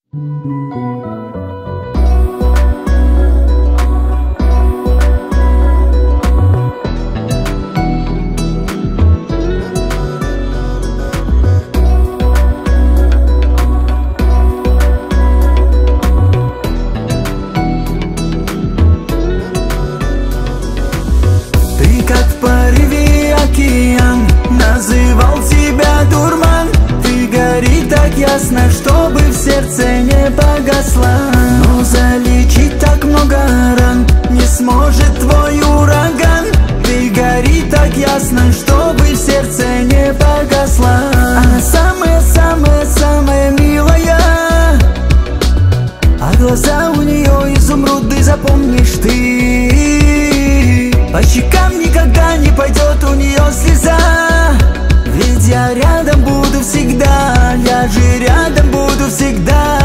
Называл тебя дурман, ты гори так ясно, чтобы в сердце не погасла. Но залечить так много ран не сможет твой ураган. Ты гори так ясно, чтобы в сердце не погасла. Она самая-самая-самая милая, а глаза у нее изумруды, запомнишь ты. По щекам никогда не пойдет у нее слеза, ведь я рядом буду всегда, я же рядом буду всегда.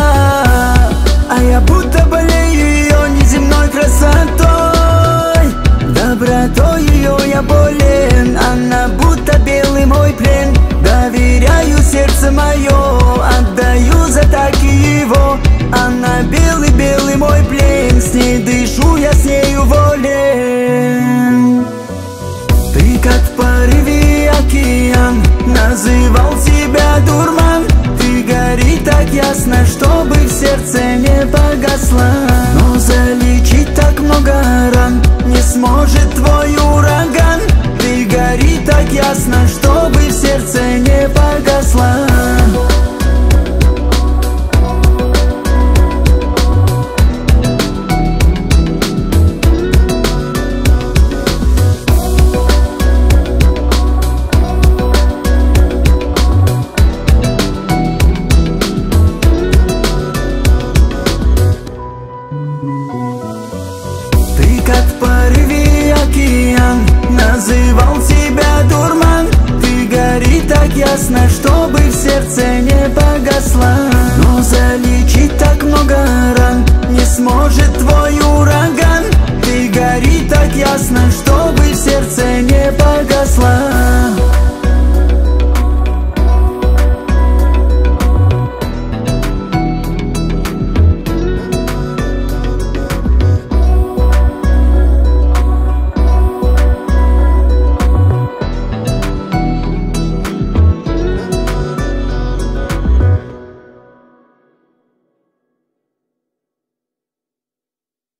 А я будто болею ее неземной красотой, добротой ее я болен, она будто белый мой плен. Доверяю сердце мое, отдаю за таки его. Она белый-белый мой плен, с ней дышу, я с нею волен. Ты как в порыве океан, называл тебя дурман. Ты гори так ясно, чтобы в сердце не погасла. Но залечить так много ран не сможет твой ураган. Ты гори так ясно, чтобы в сердце не погасла. Называл тебя дурман, ты гори так ясно, чтобы в сердце не погасла. Но залечить так много ран не сможет твой ураган. Ты гори так ясно, чтобы в сердце не погасла.